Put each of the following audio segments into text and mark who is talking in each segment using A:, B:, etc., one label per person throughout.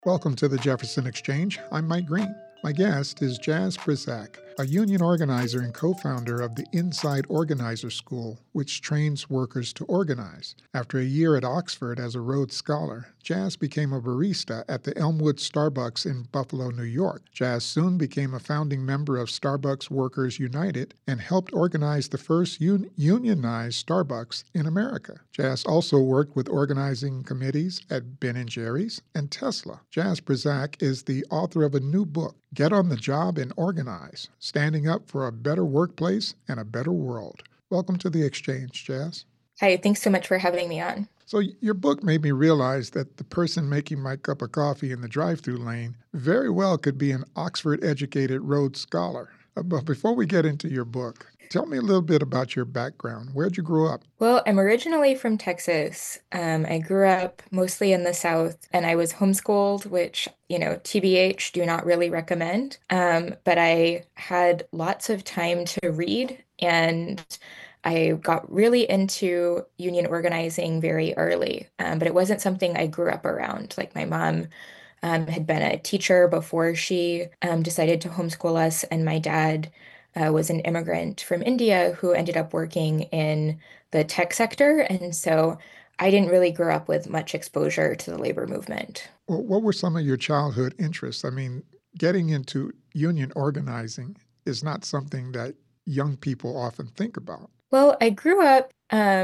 A: Welcome to the Jefferson Exchange. I'm Mike Green. My guest is Jas Brzak, a union organizer and co-founder of the Inside Organizer School, which trains workers to organize. After a year at Oxford as a Rhodes Scholar, Jas became a barista at the Elmwood Starbucks in Buffalo, New York. Jas soon became a founding member of Starbucks Workers United and helped organize the first unionized Starbucks in America. Jas also worked with organizing committees at Ben & Jerry's and Tesla. Jas Brzak is the author of a new book, Get on the Job and Organize, Standing Up for a Better Workplace and a Better World. Welcome to the Exchange, Jas.
B: Hi, thanks so much for having me on.
A: So your book made me realize that the person making my cup of coffee in the drive-thru lane very well could be an Oxford-educated Rhodes Scholar. But before we get into your book, tell me a little bit about your background. Where'd you grow up?
B: Well, I'm originally from Texas. I grew up mostly in the South, and I was homeschooled, which, TBH, do not really recommend. But I had lots of time to read, and I got really into union organizing very early. But it wasn't something I grew up around. Like my mom had been a teacher before she decided to homeschool us, and my dad was an immigrant from India who ended up working in the tech sector. And so I didn't really grow up with much exposure to the labor movement.
A: Well, what were some of your childhood interests? I mean, getting into union organizing is not something that young people often think about.
B: Well, I grew up,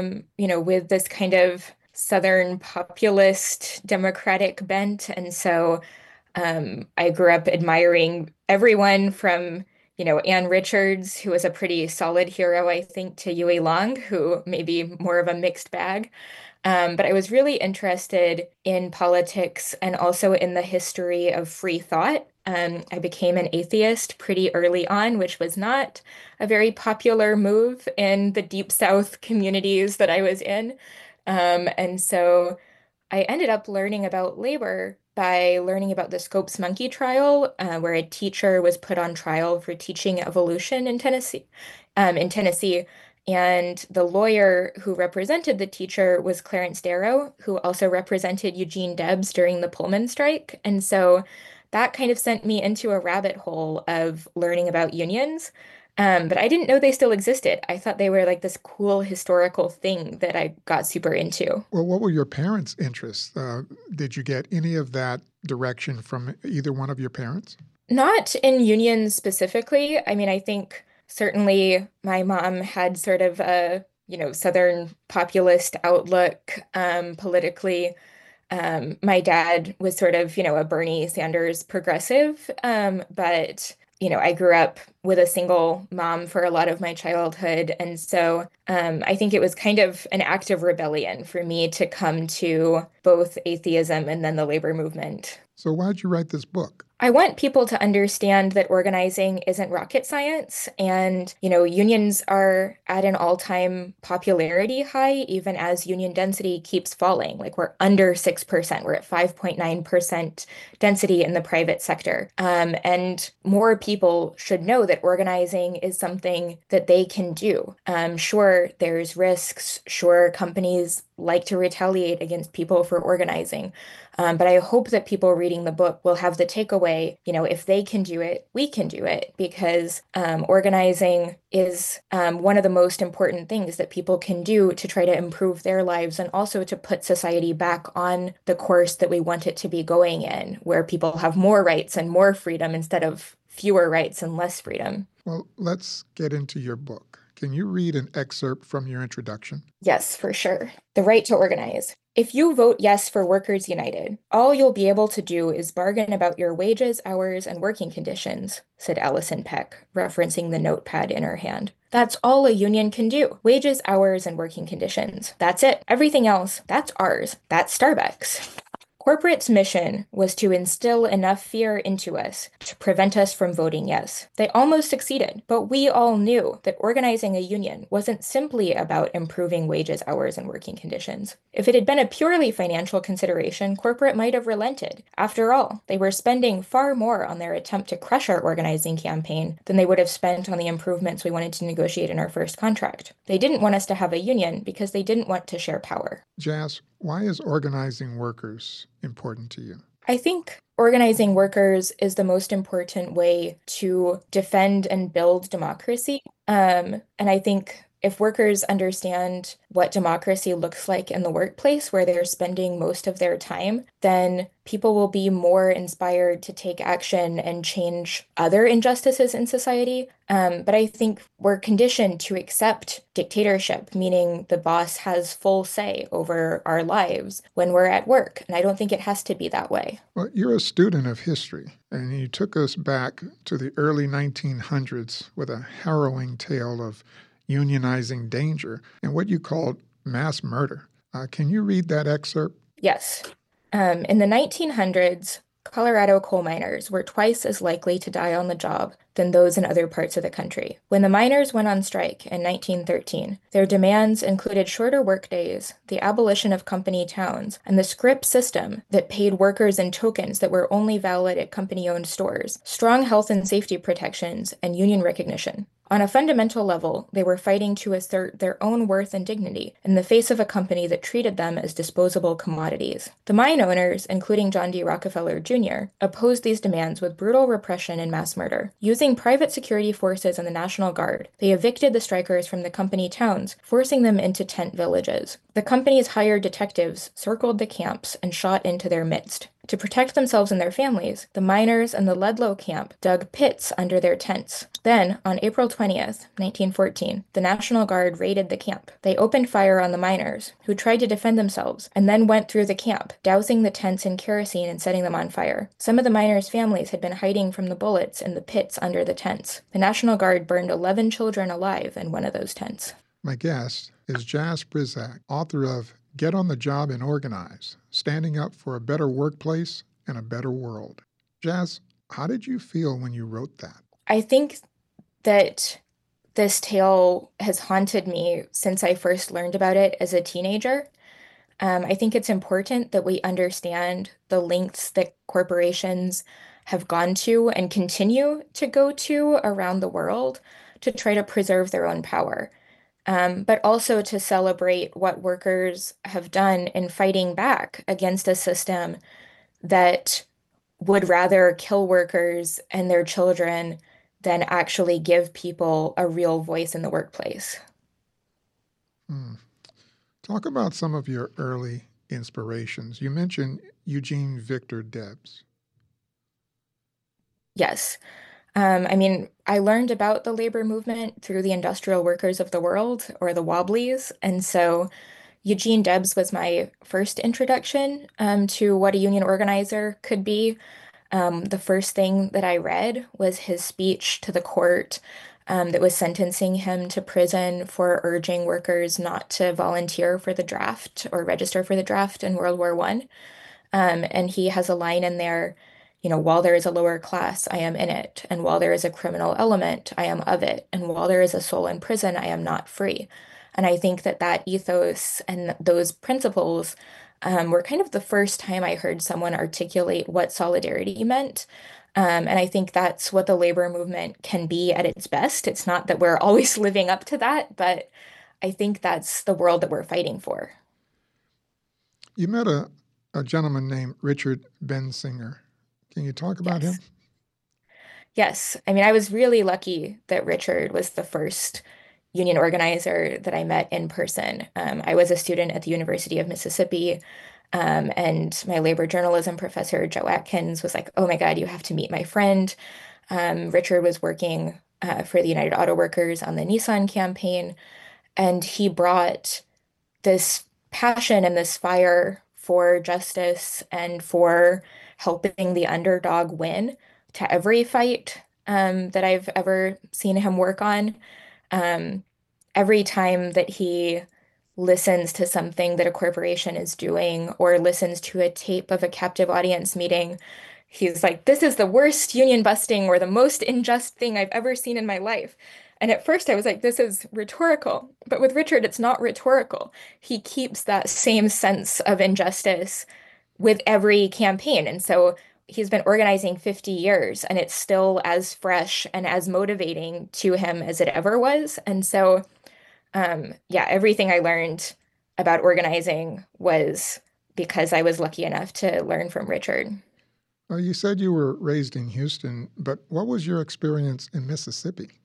B: with this kind of Southern populist democratic bent. And so I grew up admiring everyone from, Ann Richards, who was a pretty solid hero, I think, to Huey Long, who may be more of a mixed bag. But I was really interested in politics and also in the history of free thought. I became an atheist pretty early on, which was not a very popular move in the Deep South communities that I was in. And so I ended up learning about labor by learning about the Scopes Monkey trial, where a teacher was put on trial for teaching evolution in Tennessee. And the lawyer who represented the teacher was Clarence Darrow, who also represented Eugene Debs during the Pullman strike. And so that kind of sent me into a rabbit hole of learning about unions. But I didn't know they still existed. I thought they were like this cool historical thing that I got super into.
A: Well, what were your parents' interests? Did you get any of that direction from either one of your parents?
B: Not in unions specifically. I mean, I think certainly my mom had sort of a, Southern populist outlook politically. My dad was sort of, a Bernie Sanders progressive. But I grew up with a single mom for a lot of my childhood. And so I think it was kind of an act of rebellion for me to come to both atheism and then the labor movement.
A: So why'd you write this book?
B: I want people to understand that organizing isn't rocket science. And, unions are at an all-time popularity high, even as union density keeps falling. Like we're under 6%. We're at 5.9% density in the private sector. And more people should know that organizing is something that they can do. Sure, there's risks. Sure, companies like to retaliate against people for organizing. But I hope that people reading the book will have the takeaway, if they can do it, we can do it, because organizing is one of the most important things that people can do to try to improve their lives and also to put society back on the course that we want it to be going in, where people have more rights and more freedom instead of fewer rights and less freedom.
A: Well, let's get into your book. Can you read an excerpt from your introduction?
B: Yes, for sure. The right to organize. If you vote yes for Workers United, all you'll be able to do is bargain about your wages, hours, and working conditions, said Allison Peck, referencing the notepad in her hand. That's all a union can do. Wages, hours, and working conditions. That's it. Everything else, that's ours. That's Starbucks. Corporate's mission was to instill enough fear into us to prevent us from voting yes. They almost succeeded, but we all knew that organizing a union wasn't simply about improving wages, hours, and working conditions. If it had been a purely financial consideration, corporate might have relented. After all, they were spending far more on their attempt to crush our organizing campaign than they would have spent on the improvements we wanted to negotiate in our first contract. They didn't want us to have a union because they didn't want to share power.
A: Jas, why is organizing workers important to you?
B: I think organizing workers is the most important way to defend and build democracy. And I think if workers understand what democracy looks like in the workplace where they're spending most of their time, then people will be more inspired to take action and change other injustices in society. But I think we're conditioned to accept dictatorship, meaning the boss has full say over our lives when we're at work. And I don't think it has to be that way.
A: Well, you're a student of history, and you took us back to the early 1900s with a harrowing tale of unionizing danger and what you called mass murder. Can you read that excerpt?
B: Yes. In the 1900s, Colorado coal miners were twice as likely to die on the job than those in other parts of the country. When the miners went on strike in 1913, their demands included shorter workdays, the abolition of company towns, and the scrip system that paid workers in tokens that were only valid at company-owned stores, strong health and safety protections, and union recognition. On a fundamental level, they were fighting to assert their own worth and dignity in the face of a company that treated them as disposable commodities. The mine owners, including John D. Rockefeller Jr., opposed these demands with brutal repression and mass murder. Using private security forces and the National Guard, they evicted the strikers from the company towns, forcing them into tent villages. The company's hired detectives circled the camps and shot into their midst. To protect themselves and their families, the miners in the Ludlow camp dug pits under their tents. Then, on April 20th, 1914, the National Guard raided the camp. They opened fire on the miners, who tried to defend themselves, and then went through the camp, dousing the tents in kerosene and setting them on fire. Some of the miners' families had been hiding from the bullets in the pits under the tents. The National Guard burned 11 children alive in one of those tents.
A: My guest is Jas Brizak, author of Get on the Job and Organize, Standing Up for a Better Workplace and a Better World. Jas, how did you feel when you wrote that?
B: I think that this tale has haunted me since I first learned about it as a teenager. I think it's important that we understand the lengths that corporations have gone to and continue to go to around the world to try to preserve their own power, but also to celebrate what workers have done in fighting back against a system that would rather kill workers and their children than actually give people a real voice in the workplace.
A: Hmm. Talk about some of your early inspirations. You mentioned Eugene Victor Debs.
B: Yes. I mean, I learned about the labor movement through the Industrial Workers of the World, or the Wobblies. And so Eugene Debs was my first introduction to what a union organizer could be. The first thing that I read was his speech to the court that was sentencing him to prison for urging workers not to volunteer for the draft or register for the draft in World War I. And he has a line in there, while there is a lower class, I am in it. And while there is a criminal element, I am of it. And while there is a soul in prison, I am not free. And I think that that ethos and those principles were kind of the first time I heard someone articulate what solidarity meant. And I think that's what the labor movement can be at its best. It's not that we're always living up to that, but I think that's the world that we're fighting for.
A: You met a gentleman named Richard Bensinger. Can you talk about him?
B: Yes. Yes. I mean, I was really lucky that Richard was the first union organizer that I met in person. I was a student at the University of Mississippi, and my labor journalism professor, Joe Atkins, was like, "Oh my God, you have to meet my friend." Richard was working for the United Auto Workers on the Nissan campaign, and he brought this passion and this fire for justice and for helping the underdog win to every fight that I've ever seen him work on. Um, every time that he listens to something that a corporation is doing or listens to a tape of a captive audience meeting, he's like, "This is the worst union busting or the most unjust thing I've ever seen in my life." And at first I was like, this is rhetorical. But with Richard, it's not rhetorical. He keeps that same sense of injustice with every campaign. And so he's been organizing 50 years and it's still as fresh and as motivating to him as it ever was. And so, yeah, everything I learned about organizing was because I was lucky enough to learn from Richard.
A: You said you were raised in Houston, but what was your experience in Mississippi?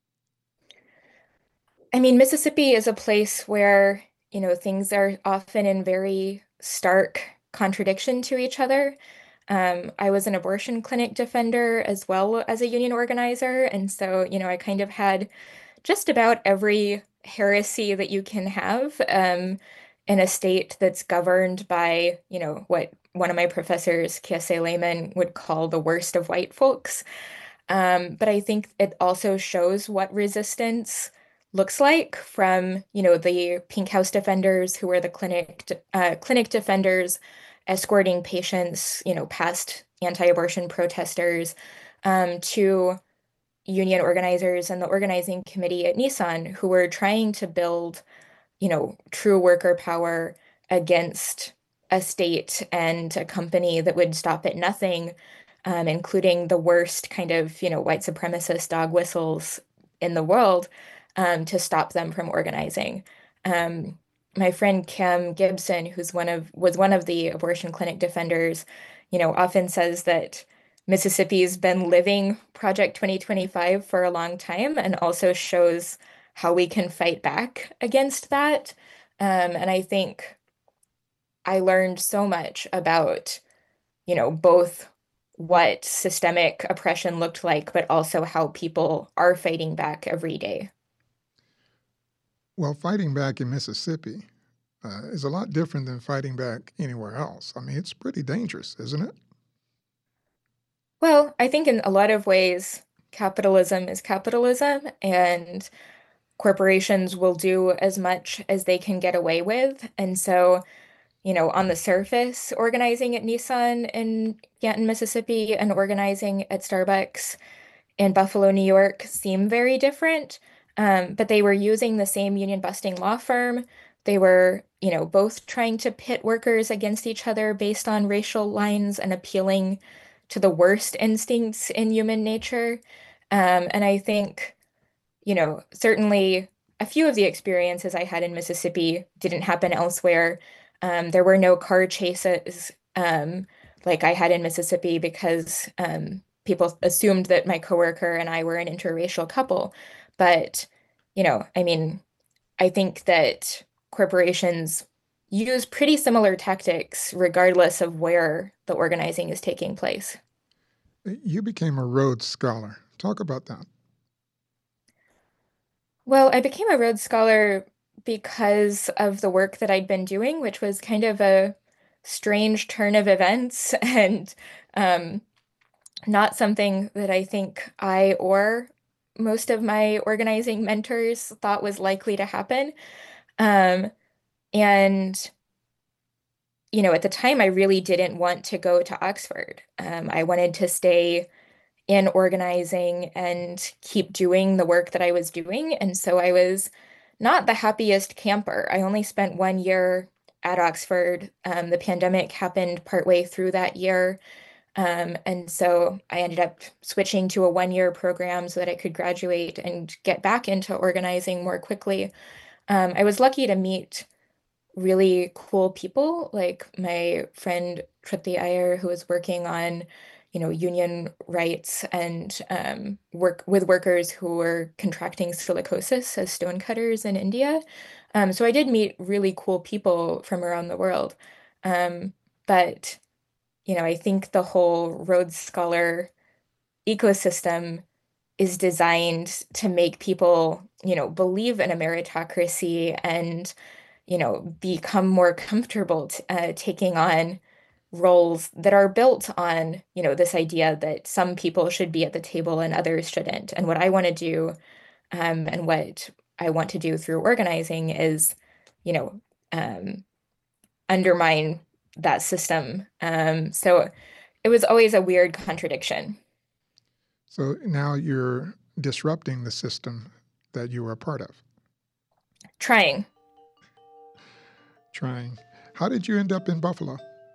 B: I mean, Mississippi is a place where, things are often in very stark contradiction to each other. I was an abortion clinic defender as well as a union organizer. And so, I kind of had just about every heresy that you can have in a state that's governed by, what one of my professors, Kiese Lehman, would call the worst of white folks. But I think it also shows what resistance looks like from, the Pink House defenders who were the clinic defenders escorting patients, past anti-abortion protesters, to union organizers and the organizing committee at Nissan who were trying to build, true worker power against a state and a company that would stop at nothing, including the worst kind of, white supremacist dog whistles in the world, to stop them from organizing. Um, my friend Kim Gibson, was one of the abortion clinic defenders, often says that Mississippi's been living Project 2025 for a long time and also shows how we can fight back against that. And I think I learned so much about, both what systemic oppression looked like, but also how people are fighting back every day.
A: Well, fighting back in Mississippi is a lot different than fighting back anywhere else. I mean, it's pretty dangerous, isn't it?
B: Well, I think in a lot of ways, capitalism is capitalism, and corporations will do as much as they can get away with. And so, on the surface, organizing at Nissan in Canton, Mississippi, and organizing at Starbucks in Buffalo, New York seem very different. But they were using the same union busting law firm. They were, both trying to pit workers against each other based on racial lines and appealing to the worst instincts in human nature. And I think, certainly a few of the experiences I had in Mississippi didn't happen elsewhere. There were no car chases like I had in Mississippi because people assumed that my coworker and I were an interracial couple. But, I mean, I think that corporations use pretty similar tactics regardless of where the organizing is taking place.
A: You became a Rhodes Scholar. Talk about that.
B: Well, I became a Rhodes Scholar because of the work that I'd been doing, which was kind of a strange turn of events and um, not something that I think I or most of my organizing mentors thought was likely to happen. Um, and, at the time, I really didn't want to go to Oxford. I wanted to stay in organizing and keep doing the work that I was doing. And so I was not the happiest camper. I only spent 1 year at Oxford. The pandemic happened partway through that year. And so I ended up switching to a 1 year program so that I could graduate and get back into organizing more quickly. I was lucky to meet really cool people, like my friend Tripti Iyer, who was working on, union rights and work with workers who were contracting silicosis as stonecutters in India. So I did meet really cool people from around the world. Um, but, I think the whole Rhodes Scholar ecosystem is designed to make people, believe in a meritocracy and, become more comfortable taking on roles that are built on, this idea that some people should be at the table and others shouldn't. And what I want to do, and what I want to do through organizing is, you know, um, undermine that system. So it was always a weird contradiction.
A: So now you're disrupting the system that you were a part of,
B: Trying.
A: trying. How did you end up in Buffalo?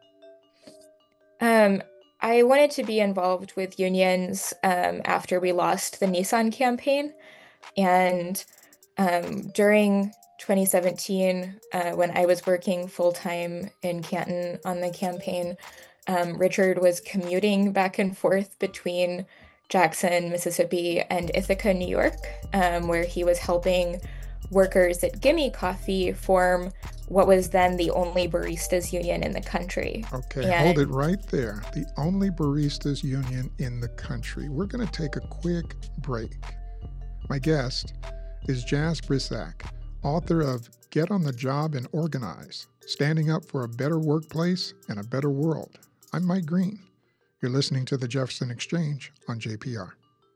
B: Um, I wanted to be involved with unions after we lost the Nissan campaign. And during 2017, when I was working full time in Canton on the campaign, Richard was commuting back and forth between Jackson, Mississippi, and Ithaca, New York, where he was helping workers at Gimme Coffee form what was then the only baristas union in the country.
A: Okay, hold it right there. The only baristas union in the country. We're going to take a quick break. My guest is Jas Brysac, author of Get on the Job and Organize, Standing Up for a Better Workplace and a Better World. I'm Mike Green. You're listening to the Jefferson Exchange on JPR.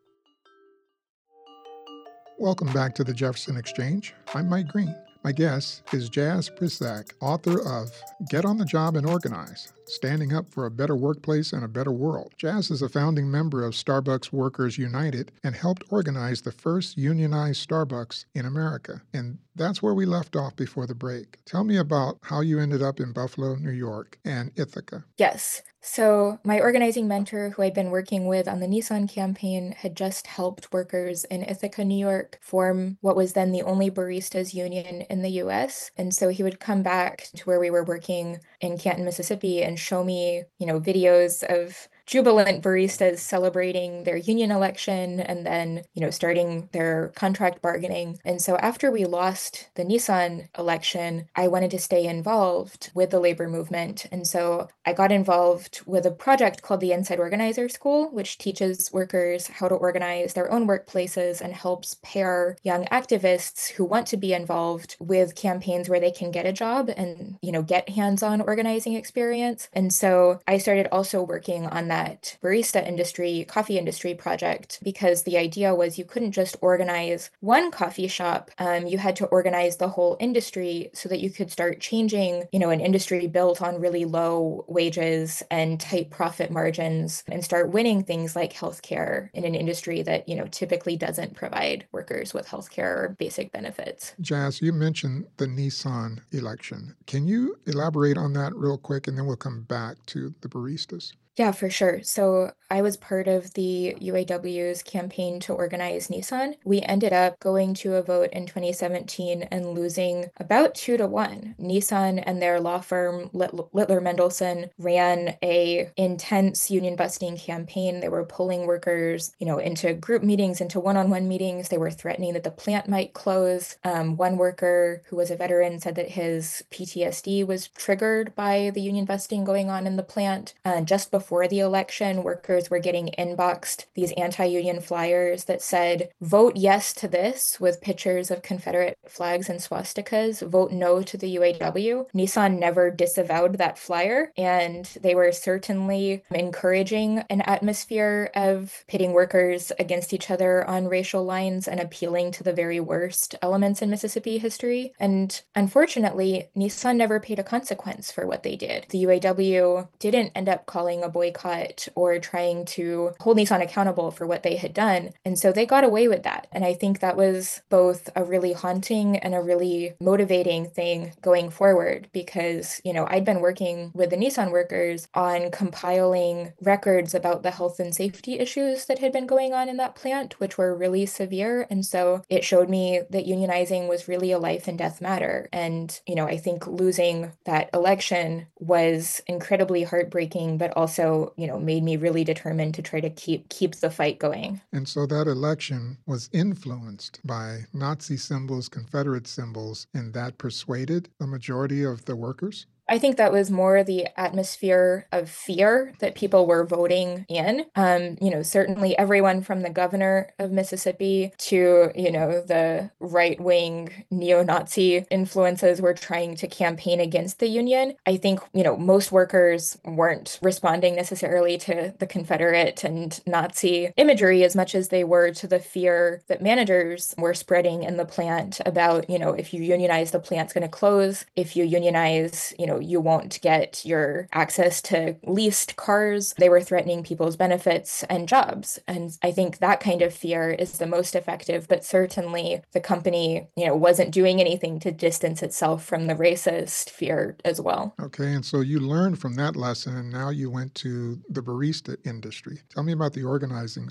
A: Welcome back to the Jefferson Exchange. I'm Mike Green. My guest is Jas Brysac, author of Get on the Job and Organize, Standing Up for a Better Workplace and a Better World. Jas is a founding member of Starbucks Workers United and helped organize the first unionized Starbucks in America. And that's where we left off before the break. Tell me about how you ended up in Buffalo, New York, and Ithaca.
B: Yes. So my organizing mentor, who I'd been working with on the Nissan campaign, had just helped workers in Ithaca, New York, form what was then the only baristas union in the US. And so he would come back to where we were working in Canton, Mississippi, and show me, videos of jubilant baristas celebrating their union election and then, starting their contract bargaining. And so after we lost the Nissan election, I wanted to stay involved with the labor movement. And so I got involved with a project called the Inside Organizer School, which teaches workers how to organize their own workplaces and helps pair young activists who want to be involved with campaigns where they can get a job and, get hands-on organizing experience. And so I started also working on that barista industry, coffee industry project, because the idea was you couldn't just organize one coffee shop. You had to organize the whole industry so that you could start changing, an industry built on really low wages and tight profit margins and start winning things like healthcare in an industry that, typically doesn't provide workers with healthcare or basic benefits.
A: Jas, you mentioned the Nissan election. Can you elaborate on that real quick, and then we'll come back to the baristas?
B: Yeah, for sure. So I was part of the UAW's campaign to organize Nissan. We ended up going to a vote in 2017 and losing about 2-1. Nissan and their law firm, Littler Mendelson, ran a intense union busting campaign. They were pulling workers, into group meetings, into one-on-one meetings. They were threatening that the plant might close. One worker who was a veteran said that his PTSD was triggered by the union busting going on in the plant. Just before the election, workers were getting inboxed these anti-union flyers that said, vote yes to this, with pictures of Confederate flags and swastikas, vote no to the UAW. Nissan never disavowed that flyer, and they were certainly encouraging an atmosphere of pitting workers against each other on racial lines and appealing to the very worst elements in Mississippi history. And unfortunately, Nissan never paid a consequence for what they did. The UAW didn't end up calling a boycott or trying to hold Nissan accountable for what they had done. And so they got away with that. And I think that was both a really haunting and a really motivating thing going forward because, I'd been working with the Nissan workers on compiling records about the health and safety issues that had been going on in that plant, which were really severe. And so it showed me that unionizing was really a life and death matter. And, I think losing that election was incredibly heartbreaking, but also, made me really determined to try to keep the fight going.
A: And so that election was influenced by Nazi symbols, Confederate symbols, and that persuaded the majority of the workers?
B: I think that was more the atmosphere of fear that people were voting in. Certainly everyone from the governor of Mississippi to, the right-wing neo-Nazi influences were trying to campaign against the union. I think, most workers weren't responding necessarily to the Confederate and Nazi imagery as much as they were to the fear that managers were spreading in the plant about, if you unionize, the plant's going to close. If you unionize, you won't get your access to leased cars. They were threatening people's benefits and jobs. And I think that kind of fear is the most effective, but certainly the company, wasn't doing anything to distance itself from the racist fear as well.
A: Okay, and so you learned from that lesson, and now you went to the barista industry. Tell me about the organizing school.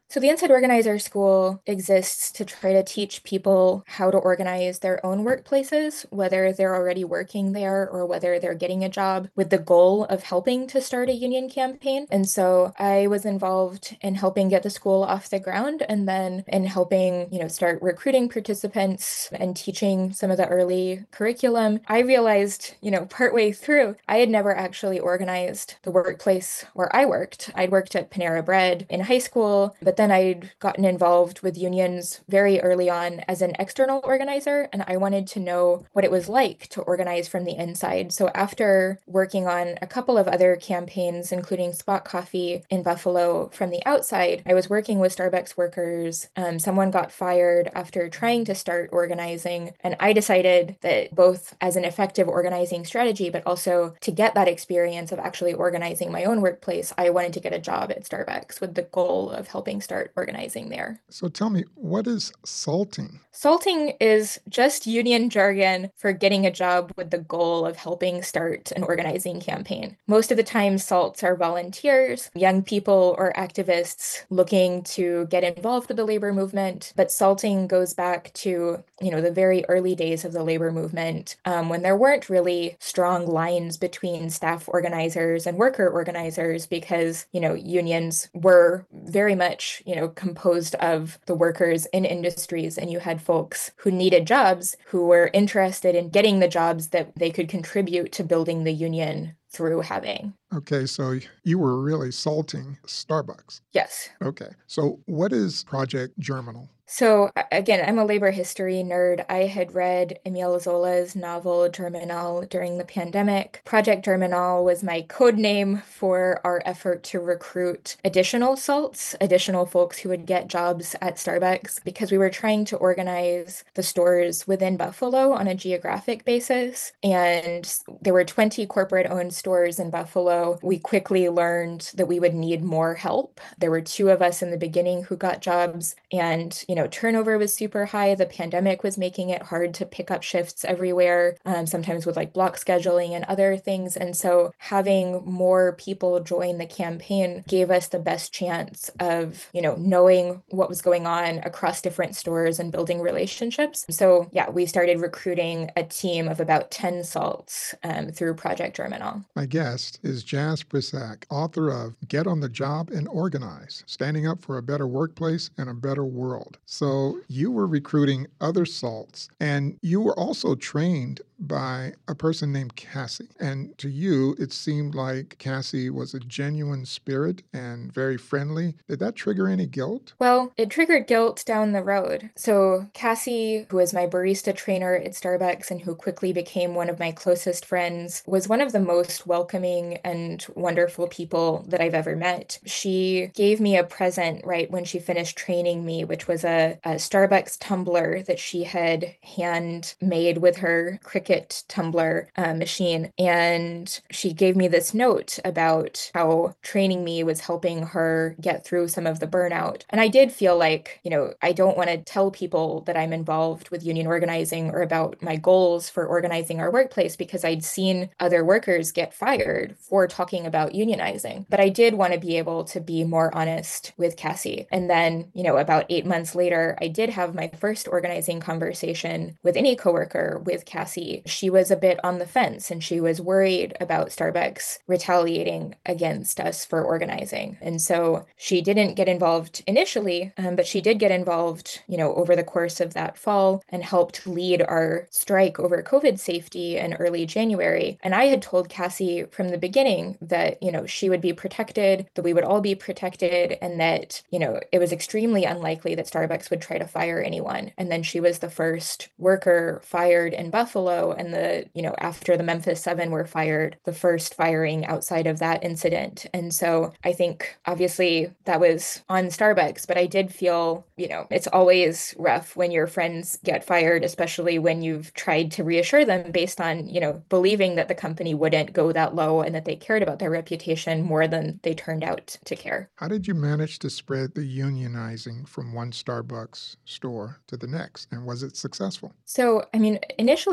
B: So the Inside Organizer School exists to try to teach people how to organize their own workplaces, whether they're already working there or whether they're getting a job, with the goal of helping to start a union campaign. And so I was involved in helping get the school off the ground and then in helping, start recruiting participants and teaching some of the early curriculum. I realized, partway through, I had never actually organized the workplace where I worked. I'd worked at Panera Bread in high school, but then I'd gotten involved with unions very early on as an external organizer, and I wanted to know what it was like to organize from the inside. So after working on a couple of other campaigns, including Spot Coffee in Buffalo from the outside, I was working with Starbucks workers. Someone got fired after trying to start organizing, and I decided that both as an effective organizing strategy, but also to get that experience of actually organizing my own workplace, I wanted to get a job at Starbucks with the goal of helping start organizing there.
A: So tell me, what is salting?
B: Salting is just union jargon for getting a job with the goal of helping start an organizing campaign. Most of the time, salts are volunteers, young people, or activists looking to get involved with the labor movement. But salting goes back to, the very early days of the labor movement, when there weren't really strong lines between staff organizers and worker organizers because, unions were very much, composed of the workers in industries, and you had folks who needed jobs who were interested in getting the jobs that they could contribute to building the union through having.
A: Okay, so you were really salting Starbucks.
B: Yes.
A: Okay, so what is Project Germinal?
B: So again, I'm a labor history nerd. I had read Emile Zola's novel Germinal during the pandemic. Project Germinal was my code name for our effort to recruit additional salts, additional folks who would get jobs at Starbucks, because we were trying to organize the stores within Buffalo on a geographic basis. And there were 20 corporate-owned stores in Buffalo. We quickly learned that we would need more help. There were 2 of us in the beginning who got jobs, and turnover was super high. The pandemic was making it hard to pick up shifts everywhere, sometimes with like block scheduling and other things. And so having more people join the campaign gave us the best chance of, knowing what was going on across different stores and building relationships. So yeah, we started recruiting a team of about 10 salts through Project Germinal.
A: My guest is Jas Brissac, author of Get on the Job and Organize, Standing Up for a Better Workplace and a Better World. So you were recruiting other salts, and you were also trained by a person named Cassie. And to you, it seemed like Cassie was a genuine spirit and very friendly. Did that trigger any guilt?
B: Well, it triggered guilt down the road. So Cassie, who was my barista trainer at Starbucks and who quickly became one of my closest friends, was one of the most welcoming and wonderful people that I've ever met. She gave me a present right when she finished training me, which was a Starbucks tumbler that she had hand made with her Cricut tumbler machine. And she gave me this note about how training me was helping her get through some of the burnout. And I did feel like, I don't want to tell people that I'm involved with union organizing or about my goals for organizing our workplace, because I'd seen other workers get fired for talking about unionizing. But I did want to be able to be more honest with Cassie. And then, about 8 months later, I did have my first organizing conversation with any coworker with Cassie. She was a bit on the fence, and she was worried about Starbucks retaliating against us for organizing. And so she didn't get involved initially, but she did get involved, over the course of that fall and helped lead our strike over COVID safety in early January. And I had told Cassie from the beginning that, she would be protected, that we would all be protected, and that, it was extremely unlikely that Starbucks would try to fire anyone. And then she was the first worker fired in Buffalo, and after the Memphis 7 were fired, the first firing outside of that incident. And so I think obviously that was on Starbucks, but I did feel, it's always rough when your friends get fired, especially when you've tried to reassure them based on, believing that the company wouldn't go that low and that they cared about their reputation more than they turned out to care.
A: How did you manage to spread the unionizing from one Starbucks store to the next? And was it successful?
B: So, initially we were trying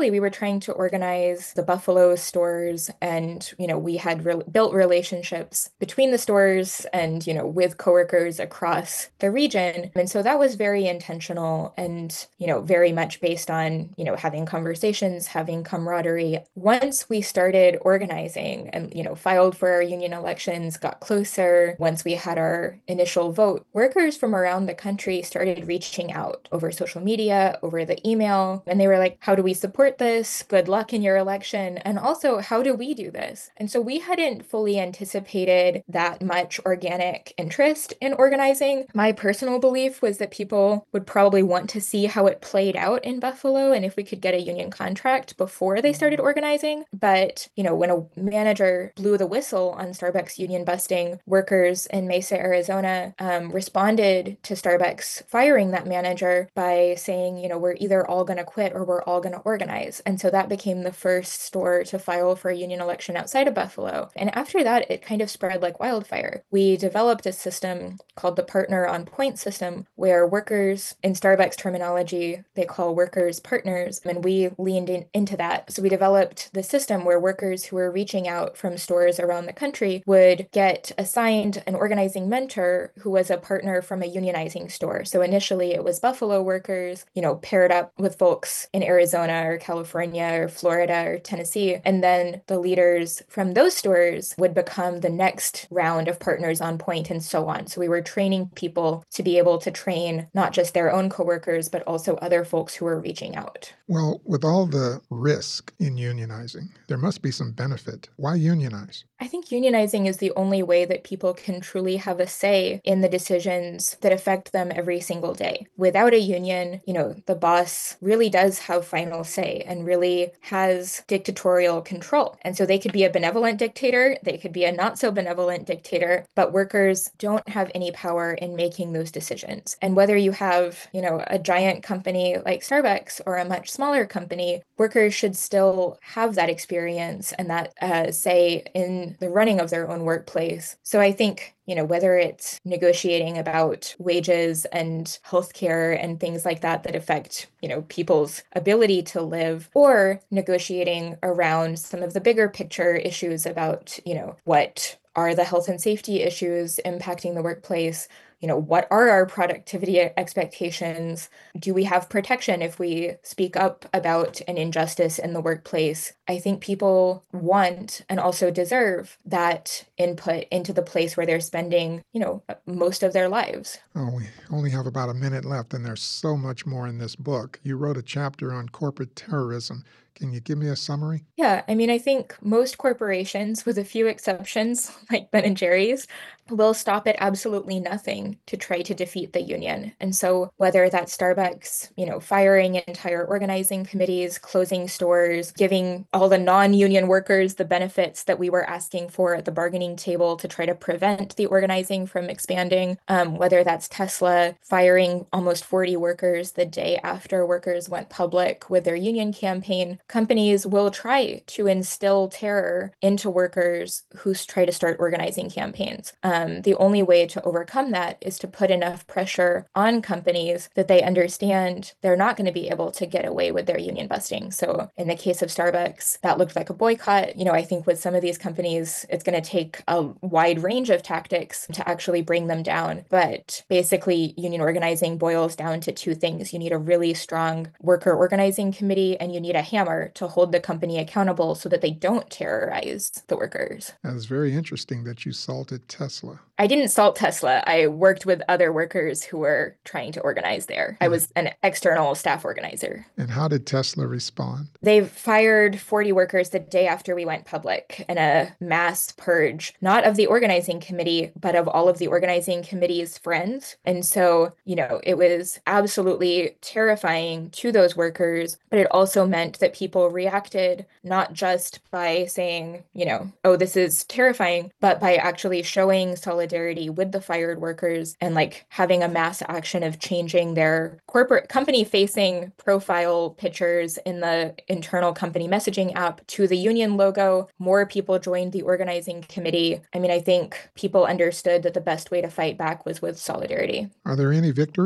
B: trying to organize the Buffalo stores, and, we had built relationships between the stores and, with coworkers across the region. And so that was very intentional and, very much based on, having conversations, having camaraderie. Once we started organizing and, filed for our union elections, got closer, once we had our initial vote, workers from around the country started reaching out over social media, over the email, and they were like, how do we support this? Good luck in your election. And also, how do we do this? And so we hadn't fully anticipated that much organic interest in organizing. My personal belief was that people would probably want to see how it played out in Buffalo and if we could get a union contract before they started organizing. But, when a manager blew the whistle on Starbucks union busting, workers in Mesa, Arizona, responded to Starbucks firing that manager by saying, we're either all going to quit or we're all going to organize. And so that became the first store to file for a union election outside of Buffalo. And after that, it kind of spread like wildfire. We developed a system called the Partner on Point system, where workers, in Starbucks terminology, they call workers partners, and we leaned into that. So we developed the system where workers who were reaching out from stores around the country would get assigned an organizing mentor who was a partner from a unionizing store. So initially it was Buffalo workers, paired up with folks in Arizona or California or Florida or Tennessee. And then the leaders from those stores would become the next round of partners on point and so on. So we were training people to be able to train not just their own coworkers, but also other folks who were reaching out.
A: Well, with all the risk in unionizing, there must be some benefit. Why unionize?
B: I think unionizing is the only way that people can truly have a say in the decisions that affect them every single day. Without a union, the boss really does have final say and really has dictatorial control. And so they could be a benevolent dictator, they could be a not so benevolent dictator, but workers don't have any power in making those decisions. And whether you have, a giant company like Starbucks or a much smaller company, workers should still have that experience and that say in the running of their own workplace. So I think, whether it's negotiating about wages and healthcare and things like that that affect, people's ability to live, or negotiating around some of the bigger picture issues about, what are the health and safety issues impacting the workplace? What are our productivity expectations? Do we have protection if we speak up about an injustice in the workplace? I think people want and also deserve that input into the place where they're spending, most of their lives.
A: Oh, we only have about a minute left, and there's so much more in this book. You wrote a chapter on corporate terrorism. Can you give me a summary?
B: Yeah, I think most corporations, with a few exceptions, like Ben and Jerry's, will stop at absolutely nothing to try to defeat the union. And so whether that's Starbucks, firing entire organizing committees, closing stores, giving all the non-union workers the benefits that we were asking for at the bargaining table to try to prevent the organizing from expanding, whether that's Tesla firing almost 40 workers the day after workers went public with their union campaign, companies will try to instill terror into workers who try to start organizing campaigns. The only way to overcome that is to put enough pressure on companies that they understand they're not going to be able to get away with their union busting. So in the case of Starbucks, that looked like a boycott. I think with some of these companies, it's going to take a wide range of tactics to actually bring them down. But basically, union organizing boils down to two things. You need a really strong worker organizing committee, and you need a hammer to hold the company accountable so that they don't terrorize the workers.
A: That was very interesting that you salted Tesla.
B: I didn't salt Tesla. I worked with other workers who were trying to organize there. I was an external staff organizer.
A: And how did Tesla respond?
B: They fired 40 workers the day after we went public in a mass purge, not of the organizing committee, but of all of the organizing committee's friends. And so, it was absolutely terrifying to those workers, but it also meant that people reacted not just by saying, oh, this is terrifying, but by actually showing solidarity with the fired workers and having a mass action of changing their corporate company facing profile pictures in the internal company messaging app to the union logo. More people joined the organizing committee. I think people understood that the best way to fight back was with solidarity.
A: Are there any victories?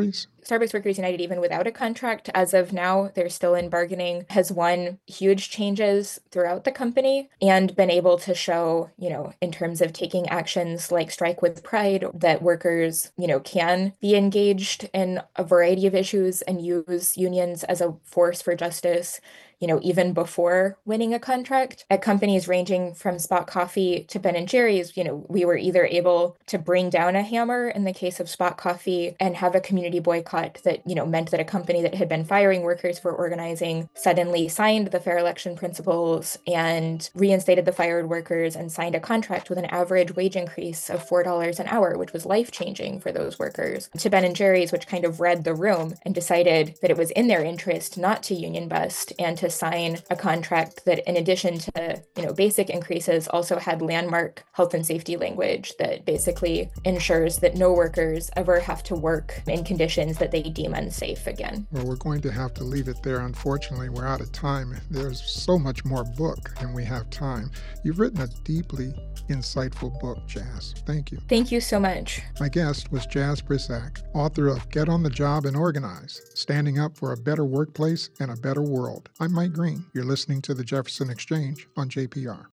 B: Starbucks Workers United, even without a contract, as of now, they're still in bargaining, has won huge changes throughout the company and been able to show, in terms of taking actions like Strike with Pride, that workers, can be engaged in a variety of issues and use unions as a force for justice, even before winning a contract. At companies ranging from Spot Coffee to Ben and Jerry's, we were either able to bring down a hammer in the case of Spot Coffee and have a community boycott that, meant that a company that had been firing workers for organizing suddenly signed the fair election principles and reinstated the fired workers and signed a contract with an average wage increase of $4 an hour, which was life-changing for those workers. To Ben and Jerry's, which kind of read the room and decided that it was in their interest not to union bust and to sign a contract that, in addition to, basic increases, also had landmark health and safety language that basically ensures that no workers ever have to work in conditions that they deem unsafe again.
A: Well, we're going to have to leave it there. Unfortunately, we're out of time. There's so much more book than we have time. You've written a deeply insightful book, Jaz. Thank you.
B: Thank you so much.
A: My guest was Jaz Brzak, author of Get on the Job and Organize, Standing Up for a Better Workplace and a Better World. I'm Mike Green. You're listening to the Jefferson Exchange on JPR.